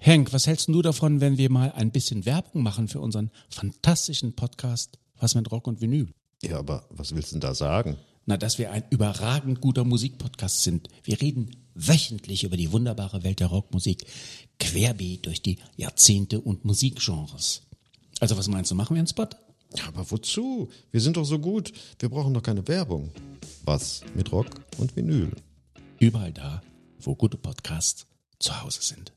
Henk, was hältst du davon, wenn wir mal ein bisschen Werbung machen für unseren fantastischen Podcast Was mit Rock und Vinyl? Ja, aber was willst du denn da sagen? Na, dass wir ein überragend guter Musikpodcast sind. Wir reden wöchentlich über die wunderbare Welt der Rockmusik, querbeet durch die Jahrzehnte und Musikgenres. Also was meinst du, machen wir einen Spot? Ja, aber wozu? Wir sind doch so gut. Wir brauchen doch keine Werbung. Was mit Rock und Vinyl? Überall da, wo gute Podcasts zu Hause sind.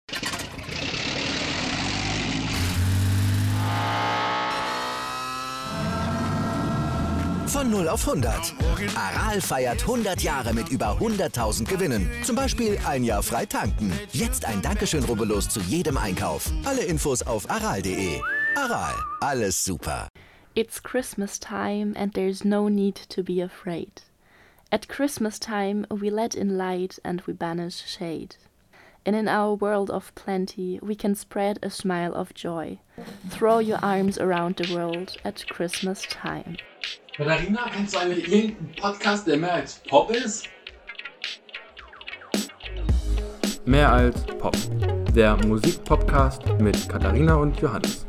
Von 0 auf 100. Aral feiert 100 Jahre mit über 100.000 Gewinnen. Zum Beispiel ein Jahr frei tanken. Jetzt ein Dankeschön, rubbellos zu jedem Einkauf. Alle Infos auf aral.de. Aral, alles super. It's Christmas time and there's no need to be afraid. At Christmas time we let in light and we banish shade. And in our world of plenty we can spread a smile of joy. Throw your arms around the world at Christmas time. Katharina, kennst du eigentlich irgendeinen Podcast, der mehr als Pop ist? Mehr als Pop. Der Musikpodcast mit Katharina und Johannes.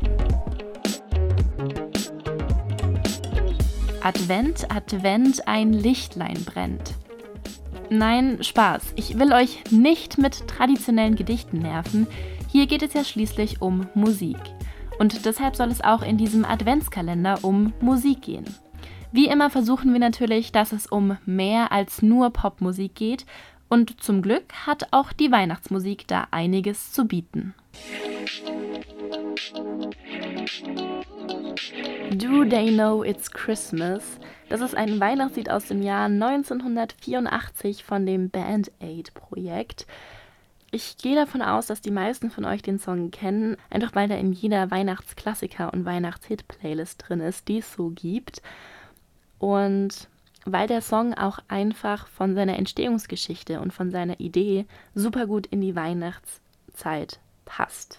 Advent, Advent, ein Lichtlein brennt. Nein, Spaß. Ich will euch nicht mit traditionellen Gedichten nerven. Hier geht es ja schließlich um Musik. Und deshalb soll es auch in diesem Adventskalender um Musik gehen. Wie immer versuchen wir natürlich, dass es um mehr als nur Popmusik geht. Und zum Glück hat auch die Weihnachtsmusik da einiges zu bieten. Do They Know It's Christmas? Das ist ein Weihnachtslied aus dem Jahr 1984 von dem Band Aid-Projekt. Ich gehe davon aus, dass die meisten von euch den Song kennen, einfach weil der in jeder Weihnachtsklassiker- und Weihnachtshit-Playlist drin ist, die es so gibt. Und weil der Song auch einfach von seiner Entstehungsgeschichte und von seiner Idee super gut in die Weihnachtszeit passt.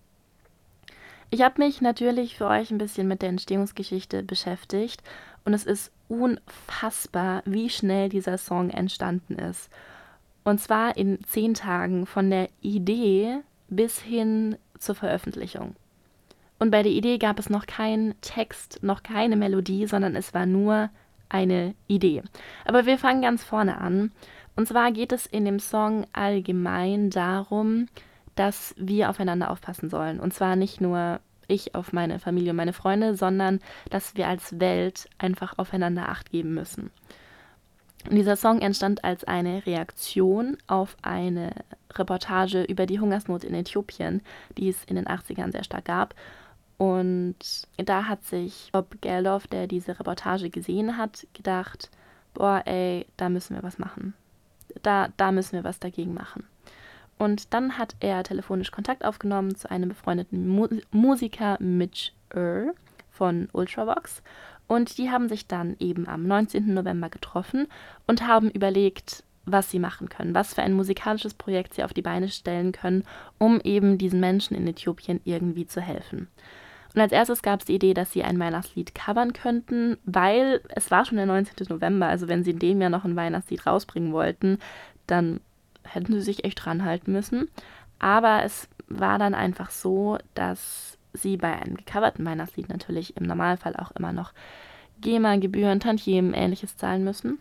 Ich habe mich natürlich für euch ein bisschen mit der Entstehungsgeschichte beschäftigt und es ist unfassbar, wie schnell dieser Song entstanden ist. Und zwar in 10 Tagen von der Idee bis hin zur Veröffentlichung. Und bei der Idee gab es noch keinen Text, noch keine Melodie, sondern es war nur eine Idee. Aber wir fangen ganz vorne an. Und zwar geht es in dem Song allgemein darum, dass wir aufeinander aufpassen sollen. Und zwar nicht nur ich auf meine Familie und meine Freunde, sondern dass wir als Welt einfach aufeinander Acht geben müssen. Und dieser Song entstand als eine Reaktion auf eine Reportage über die Hungersnot in Äthiopien, die es in den 80ern sehr stark gab. Und da hat sich Bob Geldof, der diese Reportage gesehen hat, gedacht, boah ey, da müssen wir was machen. Da müssen wir was dagegen machen. Und dann hat er telefonisch Kontakt aufgenommen zu einem befreundeten Musiker, Mitch Earl von Ultravox. Und die haben sich dann eben am 19. November getroffen und haben überlegt, was sie machen können, was für ein musikalisches Projekt sie auf die Beine stellen können, um eben diesen Menschen in Äthiopien irgendwie zu helfen. Und als erstes gab es die Idee, dass sie ein Weihnachtslied covern könnten, weil es war schon der 19. November, also wenn sie in dem Jahr noch ein Weihnachtslied rausbringen wollten, dann hätten sie sich echt dran halten müssen. Aber es war dann einfach so, dass sie bei einem gecoverten Weihnachtslied natürlich im Normalfall auch immer noch GEMA-Gebühren, Tantiemen, Ähnliches zahlen müssen.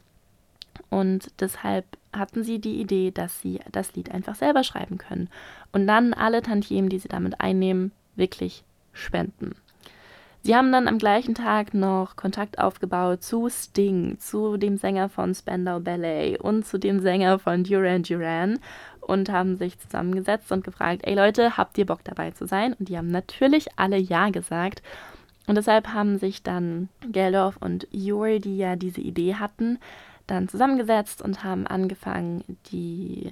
Und deshalb hatten sie die Idee, dass sie das Lied einfach selber schreiben können und dann alle Tantiemen, die sie damit einnehmen, wirklich spenden. Sie haben dann am gleichen Tag noch Kontakt aufgebaut zu Sting, zu dem Sänger von Spandau Ballet und zu dem Sänger von Duran Duran und haben sich zusammengesetzt und gefragt, ey Leute, habt ihr Bock dabei zu sein? Und die haben natürlich alle Ja gesagt. Und deshalb haben sich dann Geldof und Joel, die ja diese Idee hatten, dann zusammengesetzt und haben angefangen, die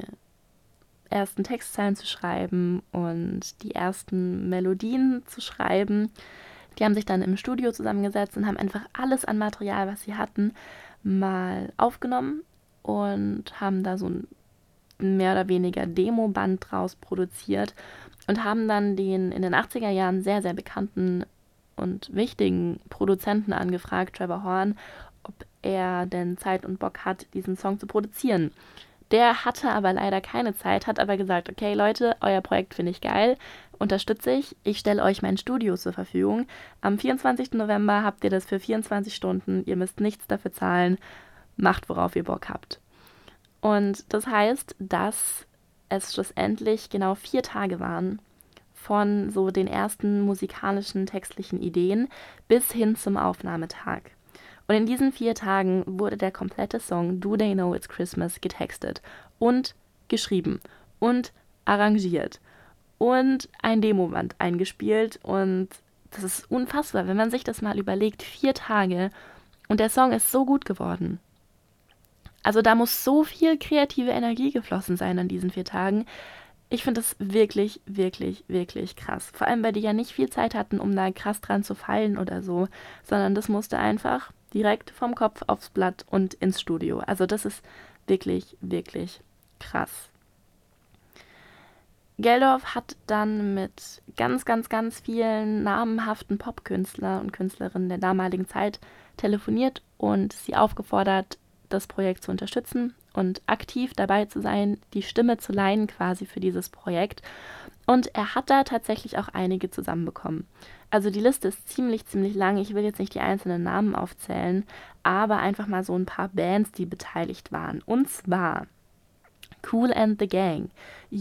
ersten Textzeilen zu schreiben und die ersten Melodien zu schreiben. Die haben sich dann im Studio zusammengesetzt und haben einfach alles an Material, was sie hatten, mal aufgenommen und haben da so ein mehr oder weniger Demoband draus produziert und haben dann den in den 80er Jahren sehr, sehr bekannten und wichtigen Produzenten angefragt, Trevor Horn, ob er denn Zeit und Bock hat, diesen Song zu produzieren. Der hatte aber leider keine Zeit, hat aber gesagt, okay Leute, euer Projekt finde ich geil, unterstütze ich. Ich stelle euch mein Studio zur Verfügung. Am 24. November habt ihr das für 24 Stunden. Ihr müsst nichts dafür zahlen. Macht, worauf ihr Bock habt. Und das heißt, dass es schlussendlich genau 4 Tage waren, von so den ersten musikalischen, textlichen Ideen bis hin zum Aufnahmetag. Und in diesen 4 Tagen wurde der komplette Song Do They Know It's Christmas getextet und geschrieben und arrangiert und ein Demoband eingespielt. Und das ist unfassbar, wenn man sich das mal überlegt. 4 Tage und der Song ist so gut geworden. Also da muss so viel kreative Energie geflossen sein an diesen 4 Tagen. Ich finde das wirklich, wirklich, wirklich krass. Vor allem, weil die ja nicht viel Zeit hatten, um da krass dran zu feilen oder so, sondern das musste einfach direkt vom Kopf aufs Blatt und ins Studio. Also das ist wirklich, wirklich krass. Geldof hat dann mit ganz, ganz, ganz vielen namhaften Popkünstler und Künstlerinnen der damaligen Zeit telefoniert und sie aufgefordert, das Projekt zu unterstützen und aktiv dabei zu sein, die Stimme zu leihen quasi für dieses Projekt. Und er hat da tatsächlich auch einige zusammenbekommen. Also die Liste ist ziemlich, ziemlich lang. Ich will jetzt nicht die einzelnen Namen aufzählen, aber einfach mal so ein paar Bands, die beteiligt waren. Und zwar Kool and the Gang,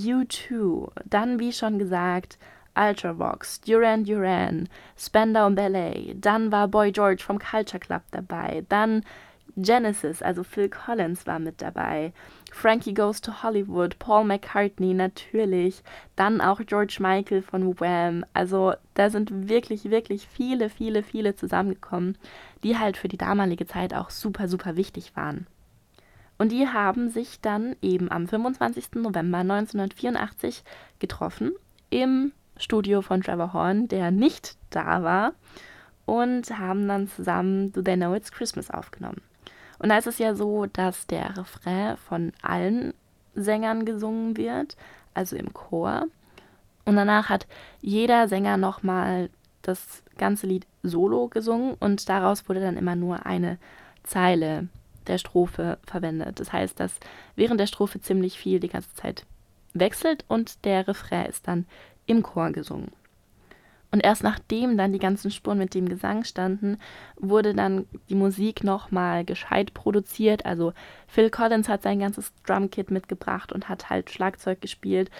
U2, dann wie schon gesagt Ultravox, Duran Duran, Spandau Ballet, dann war Boy George vom Culture Club dabei, dann Genesis, also Phil Collins war mit dabei, Frankie Goes to Hollywood, Paul McCartney natürlich, dann auch George Michael von Wham. Also da sind wirklich, wirklich viele, viele, viele zusammengekommen, die halt für die damalige Zeit auch super, super wichtig waren. Und die haben sich dann eben am 25. November 1984 getroffen im Studio von Trevor Horn, der nicht da war, und haben dann zusammen Do They Know It's Christmas aufgenommen. Und da ist es ja so, dass der Refrain von allen Sängern gesungen wird, also im Chor. Und danach hat jeder Sänger nochmal das ganze Lied solo gesungen und daraus wurde dann immer nur eine Zeile der Strophe verwendet. Das heißt, dass während der Strophe ziemlich viel die ganze Zeit wechselt und der Refrain ist dann im Chor gesungen. Und erst nachdem dann die ganzen Spuren mit dem Gesang standen, wurde dann die Musik nochmal gescheit produziert. Also Phil Collins hat sein ganzes Drumkit mitgebracht und hat halt Schlagzeug gespielt.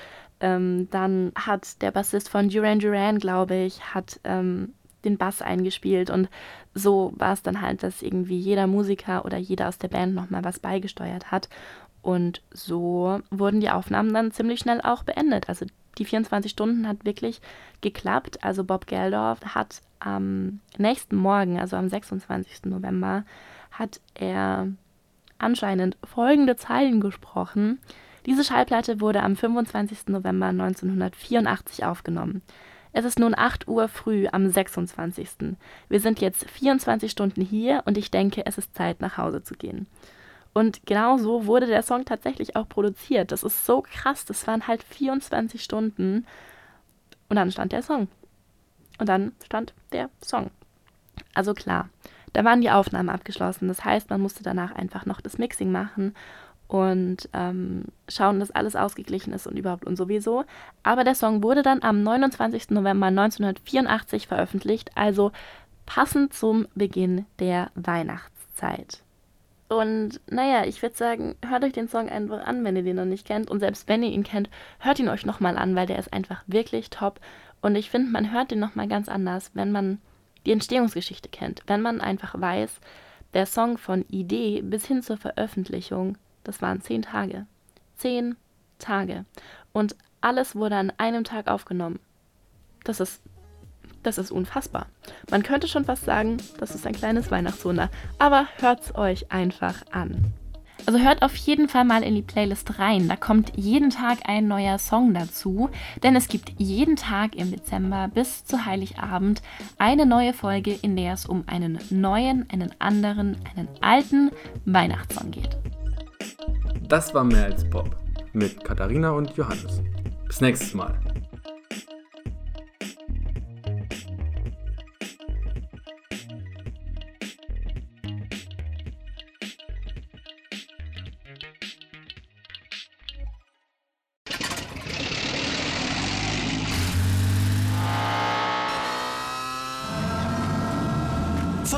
Dann hat der Bassist von Duran Duran, glaube ich, hat den Bass eingespielt. Und so war es dann halt, dass irgendwie jeder Musiker oder jeder aus der Band nochmal was beigesteuert hat. Und so wurden die Aufnahmen dann ziemlich schnell auch beendet. Also die 24 Stunden hat wirklich geklappt. Also Bob Geldof hat am nächsten Morgen, also am 26. November, hat er anscheinend folgende Zeilen gesprochen. Diese Schallplatte wurde am 25. November 1984 aufgenommen. Es ist nun 8 Uhr früh am 26. Wir sind jetzt 24 Stunden hier und ich denke, es ist Zeit, nach Hause zu gehen. Und genau so wurde der Song tatsächlich auch produziert. Das ist so krass. Das waren halt 24 Stunden. Und dann stand der Song. Und dann stand der Song. Also klar, da waren die Aufnahmen abgeschlossen. Das heißt, man musste danach einfach noch das Mixing machen und schauen, dass alles ausgeglichen ist und überhaupt und sowieso. Aber der Song wurde dann am 29. November 1984 veröffentlicht. Also passend zum Beginn der Weihnachtszeit. Und naja, ich würde sagen, hört euch den Song einfach an, wenn ihr den noch nicht kennt. Und selbst wenn ihr ihn kennt, hört ihn euch nochmal an, weil der ist einfach wirklich top. Und ich finde, man hört den nochmal ganz anders, wenn man die Entstehungsgeschichte kennt. Wenn man einfach weiß, der Song von Idee bis hin zur Veröffentlichung, das waren 10 Tage. 10 Tage. Und alles wurde an einem Tag aufgenommen. Das ist unfassbar. Man könnte schon fast sagen, das ist ein kleines Weihnachtswunder. Aber hört's euch einfach an. Also hört auf jeden Fall mal in die Playlist rein. Da kommt jeden Tag ein neuer Song dazu. Denn es gibt jeden Tag im Dezember bis zu Heiligabend eine neue Folge, in der es um einen neuen, einen anderen, einen alten Weihnachtssong geht. Das war Mehr als Pop mit Katharina und Johannes. Bis nächstes Mal.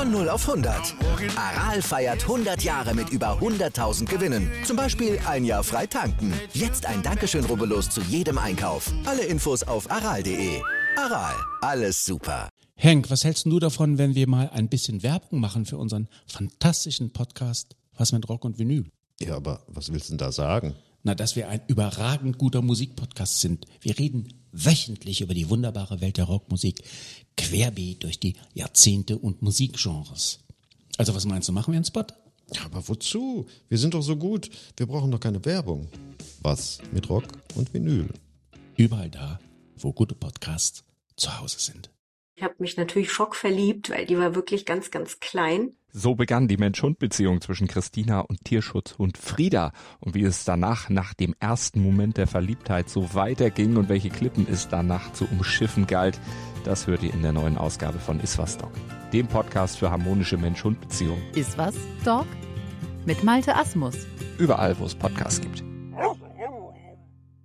Von 0 auf 100. Aral feiert 100 Jahre mit über 100.000 Gewinnen. Zum Beispiel ein Jahr frei tanken. Jetzt ein Dankeschön, rubbellos zu jedem Einkauf. Alle Infos auf aral.de. Aral, alles super. Henk, was hältst du davon, wenn wir mal ein bisschen Werbung machen für unseren fantastischen Podcast Was mit Rock und Vinyl? Ja, aber was willst du denn da sagen? Na, dass wir ein überragend guter Musikpodcast sind. Wir reden wöchentlich über die wunderbare Welt der Rockmusik, querbeet durch die Jahrzehnte und Musikgenres. Also was meinst du, machen wir einen Spot? Ja, aber wozu? Wir sind doch so gut. Wir brauchen doch keine Werbung. Was mit Rock und Vinyl? Überall da, wo gute Podcasts zu Hause sind. Ich habe mich natürlich schockverliebt, weil die war wirklich ganz, ganz klein. So begann die Mensch-Hund-Beziehung zwischen Christina und Tierschutzhund Frieda. Und wie es danach, nach dem ersten Moment der Verliebtheit, so weiterging und welche Klippen es danach zu umschiffen galt, das hört ihr in der neuen Ausgabe von Iswas Dog, dem Podcast für harmonische Mensch-Hund-Beziehungen. Iswas Dog mit Malte Asmus. Überall, wo es Podcasts gibt.